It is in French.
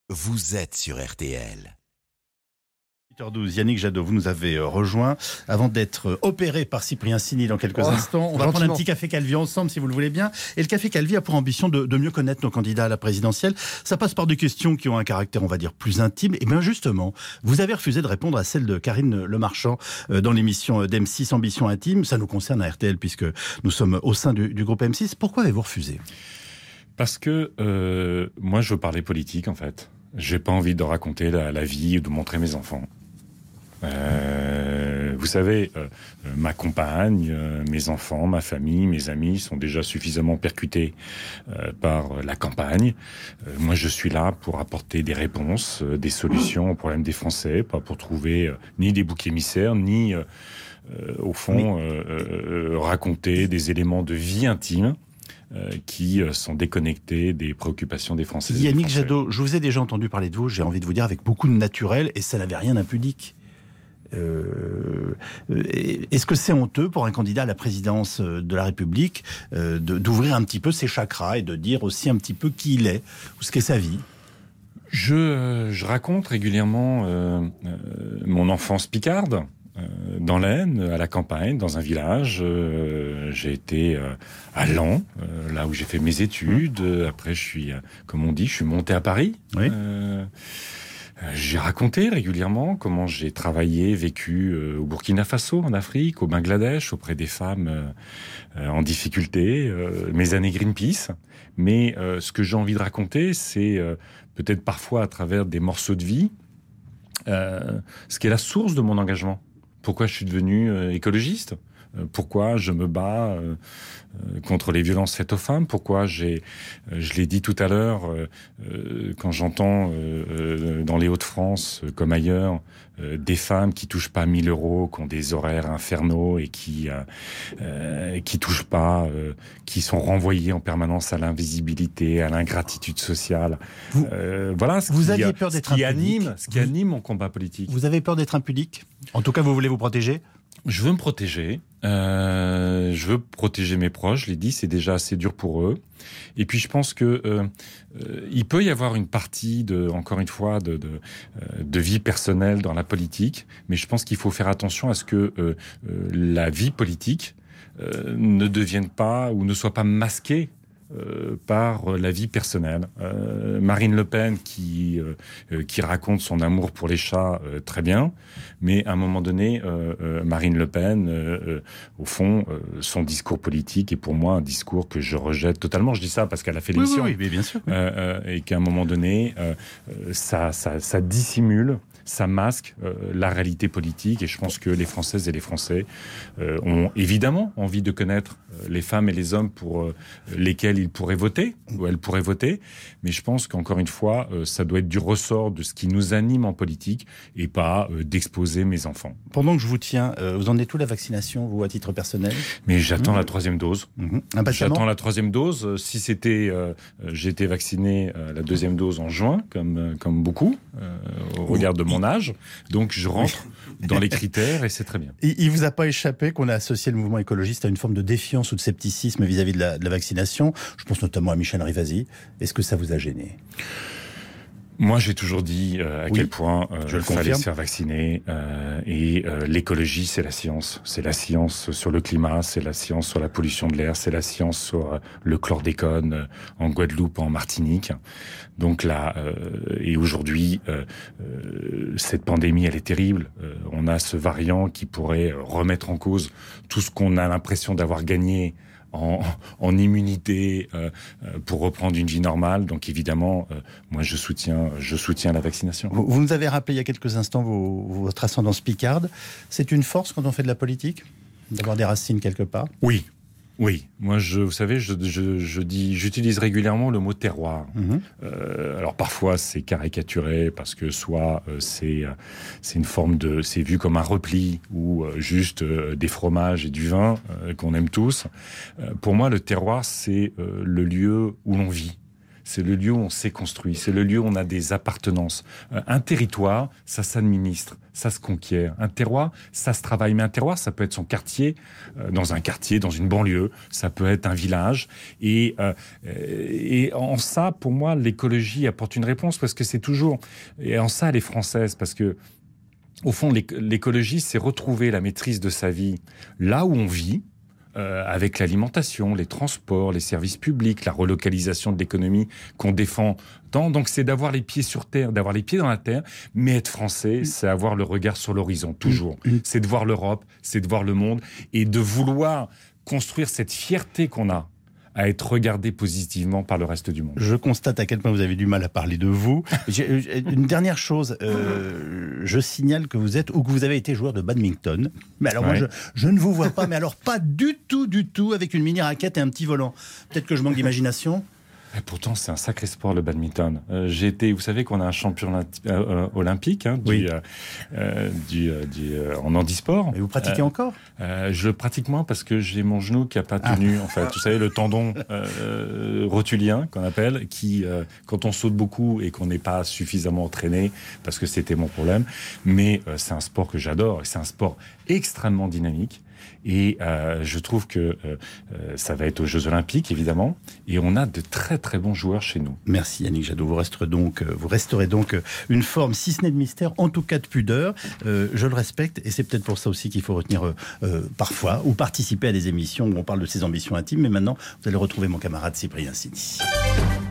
Vous êtes sur RTL. 8h12, Yannick Jadot, vous nous avez rejoint avant d'être opéré par Cyprien Sini dans quelques instants. On va prendre un petit café Calvi ensemble si vous le voulez bien. Et le café Calvi a pour ambition de mieux connaître nos candidats à la présidentielle. Ça passe par des questions qui ont un caractère, on va dire, plus intime. Et bien justement, vous avez refusé de répondre à celle de Karine Lemarchand dans l'émission d'M6 Ambition Intime. Ça nous concerne à RTL puisque nous sommes au sein du groupe M6. Pourquoi avez-vous refusé ? Parce que moi, je veux parler politique, en fait. J'ai pas envie de raconter la vie ou de montrer mes enfants. Vous savez, ma compagne, mes enfants, ma famille, mes amis sont déjà suffisamment percutés par la campagne. Moi, je suis là pour apporter des réponses, des solutions aux problèmes des Français, pas pour trouver ni des boucs émissaires, ni, au fond, raconter des éléments de vie intime qui sont déconnectés des préoccupations des Français. Yannick Jadot, je vous ai déjà entendu parler de vous, j'ai envie de vous dire, avec beaucoup de naturel, et ça n'avait rien d'impudique. Est-ce que c'est honteux pour un candidat à la présidence de la République d'ouvrir un petit peu ses chakras et de dire aussi un petit peu qui il est, ou ce qu'est sa vie ? Je raconte régulièrement mon enfance picarde. Dans l'Aisne, à la campagne, dans un village. J'ai été à Laon, là où j'ai fait mes études. Après, comme on dit, je suis monté à Paris. Oui. J'ai raconté régulièrement comment j'ai travaillé, vécu au Burkina Faso, en Afrique, au Bangladesh, auprès des femmes en difficulté, mes années Greenpeace. Mais ce que j'ai envie de raconter, c'est peut-être parfois à travers des morceaux de vie, ce qui est la source de mon engagement. Pourquoi je suis devenu écologiste ? Pourquoi je me bats contre les violences faites aux femmes ? Pourquoi je l'ai dit tout à l'heure, quand j'entends dans les Hauts-de-France, comme ailleurs, des femmes qui touchent pas 1 000 €, qui ont des horaires infernaux et qui touchent pas, qui sont renvoyées en permanence à l'invisibilité, à l'ingratitude sociale. Voilà ce qui anime mon combat politique. Vous avez peur d'être impudique ? En tout cas, vous voulez vous protéger ? Je veux me protéger. Je veux protéger mes proches. Je l'ai dit, c'est déjà assez dur pour eux. Et puis, je pense que il peut y avoir une partie encore une fois, de vie personnelle dans la politique. Mais je pense qu'il faut faire attention à ce que la vie politique ne devienne pas ou ne soit pas masquée par la vie personnelle. Marine Le Pen qui raconte son amour pour les chats, très bien, mais à un moment donné, Marine Le Pen, au fond, son discours politique est pour moi un discours que je rejette totalement. Je dis ça parce qu'elle a fait l'émission. Oui, bien sûr. Et qu'à un moment donné, ça dissimule, ça masque la réalité politique, et je pense que les Françaises et les Français ont évidemment envie de connaître les femmes et les hommes pour lesquels ils pourraient voter, ou elles pourraient voter, mais je pense qu'encore une fois, ça doit être du ressort de ce qui nous anime en politique, et pas d'exposer mes enfants. Pendant que je vous tiens, vous en êtes où la vaccination, vous, à titre personnel ? Mais j'attends la 3e dose. Impatiemment ? J'attends la 3e dose. Si c'était... j'ai été vacciné la 2e dose en juin, comme beaucoup, au regard de mon âge. Donc je rentre dans les critères et c'est très bien. Il vous a pas échappé qu'on a associé le mouvement écologiste à une forme de défiance ou de scepticisme vis-à-vis de la vaccination. Je pense notamment à Michel Rivasi. Est-ce que ça vous a gêné ? Moi, j'ai toujours dit à quel point il fallait se faire vacciner. L'écologie, c'est la science. C'est la science sur le climat, c'est la science sur la pollution de l'air, c'est la science sur le chlordécone en Guadeloupe, en Martinique. Donc là, et aujourd'hui, cette pandémie, elle est terrible. On a ce variant qui pourrait remettre en cause tout ce qu'on a l'impression d'avoir gagné en immunité pour reprendre une vie normale. Donc évidemment, moi je soutiens la vaccination. Vous nous avez rappelé il y a quelques instants votre ascendance picarde. C'est une force quand on fait de la politique, d'avoir des racines quelque part ? Oui, moi, vous savez, j'utilise régulièrement le mot terroir. Alors parfois c'est caricaturé parce que soit c'est une forme c'est vu comme un repli ou juste des fromages et du vin qu'on aime tous. Pour moi, le terroir, c'est le lieu où l'on vit. c'est le lieu où on s'est construit, c'est le lieu où on a des appartenances. Un territoire, ça s'administre, ça se conquiert. Un terroir, ça se travaille. Mais un terroir, ça peut être son quartier, dans un quartier, dans une banlieue, ça peut être un village. Et en ça, pour moi, l'écologie apporte une réponse, parce que c'est toujours... Et en ça, elle est française, parce que au fond, l'écologie, c'est retrouver la maîtrise de sa vie là où on vit, avec l'alimentation, les transports, les services publics, la relocalisation de l'économie qu'on défend tant. Donc c'est d'avoir les pieds sur terre, d'avoir les pieds dans la terre, mais être français, c'est avoir le regard sur l'horizon, toujours. C'est de voir l'Europe, c'est de voir le monde, et de vouloir construire cette fierté qu'on a à être regardé positivement par le reste du monde. Je constate à quel point vous avez du mal à parler de vous. Une dernière chose, je signale que vous êtes, ou que vous avez été joueur de badminton. Mais alors moi, je ne vous vois pas, mais alors pas du tout, avec une mini-raquette et un petit volant. Peut-être que je manque d'imagination. Et pourtant, c'est un sacré sport, le badminton. Vous savez qu'on a un champion olympique en handisport. Et vous pratiquez encore ? Je le pratique moins parce que j'ai mon genou qui n'a pas tenu. En fait, vous savez, le tendon rotulien qu'on appelle, qui, quand on saute beaucoup et qu'on n'est pas suffisamment entraîné, parce que c'était mon problème. Mais c'est un sport que j'adore, et c'est un sport extrêmement dynamique. Et je trouve que ça va être aux Jeux Olympiques, évidemment. Et on a de très très bons joueurs chez nous. Merci Yannick Jadot. Vous resterez donc une forme, si ce n'est de mystère, en tout cas de pudeur. Je le respecte, et c'est peut-être pour ça aussi qu'il faut retenir parfois, ou participer à des émissions où on parle de ses ambitions intimes. Mais maintenant, vous allez retrouver mon camarade Cyprien Sini.